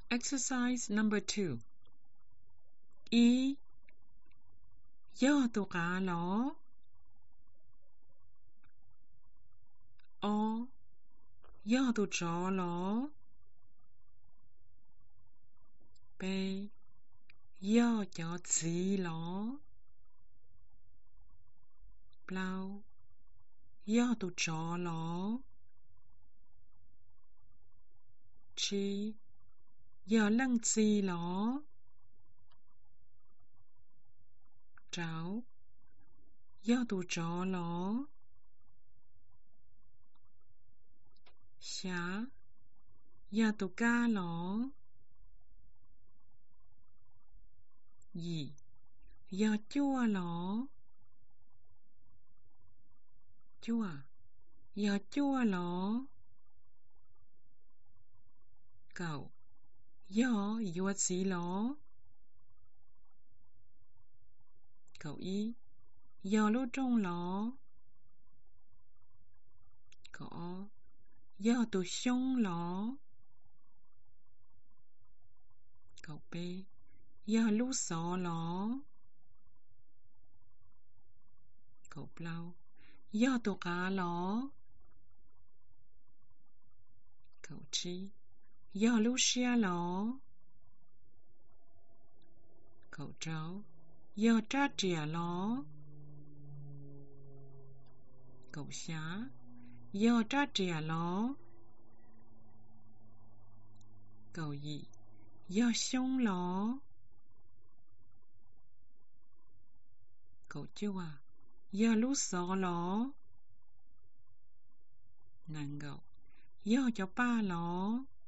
Exercise number 2. Y yo tu cá lo. O yo tu chó lo. B yo cho gì lo. Blau yo tu chó lo. Chi yo lăng gì lo. Tráo yo tu chó lo. Xá yo tu cá lo. Dì yo chua lo. Chua yo chua lo. Cậu yo yo gì lo. Cậu y yo lô trong lo. Cậu yo tu xong lo. Cậu b yo lú sọ lo. Cậu blau yo tu cá lo. Cậu chi yo lú xia lo. Cậu tráo yo tra trìa lo. Cậu xá yo tra trìa lo. Cậu dị yo xong lo. Cậu chua yo lú sọ lo. Nàng gậu yo cho ba lo.